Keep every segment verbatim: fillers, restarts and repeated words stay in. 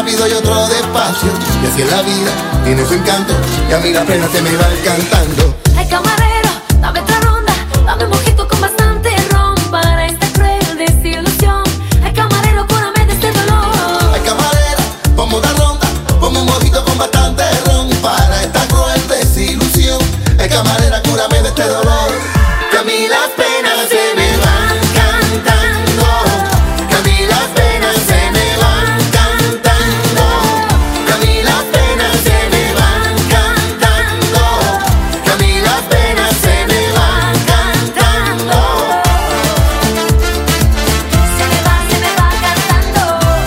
rápido y otro despacio. Y así es la vida, tiene su encanto, y a mí la pena se me va cantando. Ay, camarero, dame otra ronda, dame un mojito con bastante ron para esta cruel desilusión. Ay, camarero, cúrame de este dolor. Ay, camarera, ponme una ronda, ponme un mojito con bastante ron para esta cruel desilusión. Ay, camarera, cúrame de este dolor, que a mí las penas se me van cantando, que a mí las penas se me van cantando, que a mí las penas se me van cantando, que a mí las penas se me van cantando. Se me va, se me va cantando.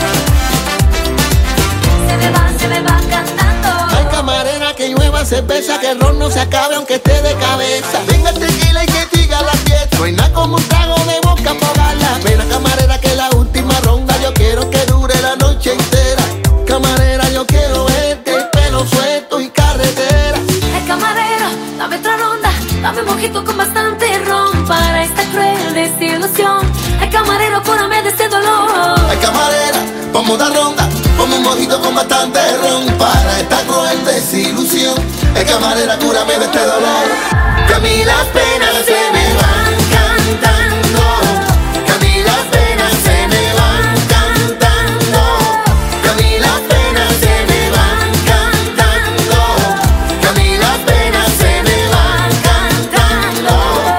Se me va, se me va cantando. Ay, camarera, que llueva cerveza, que el ron no se acabe aunque esté de cabeza. Venga tequila y que siga la fiesta, no hay nada como un trago de boca para ahogarla. Mira, camarera, que la última ronda yo quiero que dure la noche entera. Camarera, yo quiero verte el pelo suelto y carretera. Ay, camarero, dame otra ronda, dame un mojito con bastante ron para esta cruel desilusión. Ay, camarero, cúrame de este dolor. Ay, camarera, ponme una ronda, ponme un mojito con bastante ron para esta cruel desilusión. Ay, camarera, cúrame de este dolor, que a mí las penas se me van cantando, que a mí las penas se me van cantando, que a mí las penas se me van cantando, que a mí las penas se me van cantando.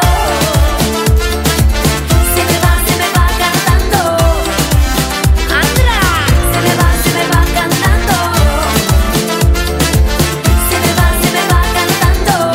Se me va, se me va cantando. Andra. Se me va, se me va cantando. Se me va, se me va cantando.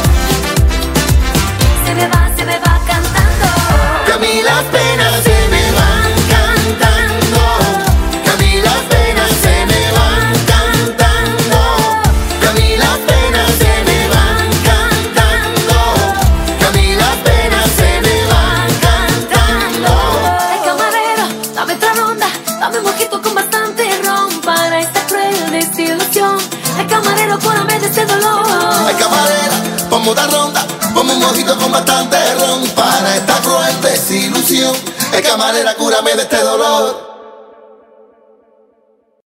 Se me va, se me va cantando. Que a mí las penas se me van cantando, que a mí las penas se me van cantando, que a mí las penas se me van cantando, que a mí las penas se me van cantando. Ay, camarero, dame otra ronda, dame un mojito con bastante ron para esta cruel desilusión. Ay, camarero, cúrame de este dolor. Ay, camarera, ponme una ronda, ponme un mojito con bastante ron para esta cruel desilusión. Ay, camarera, cúrame de este dolor.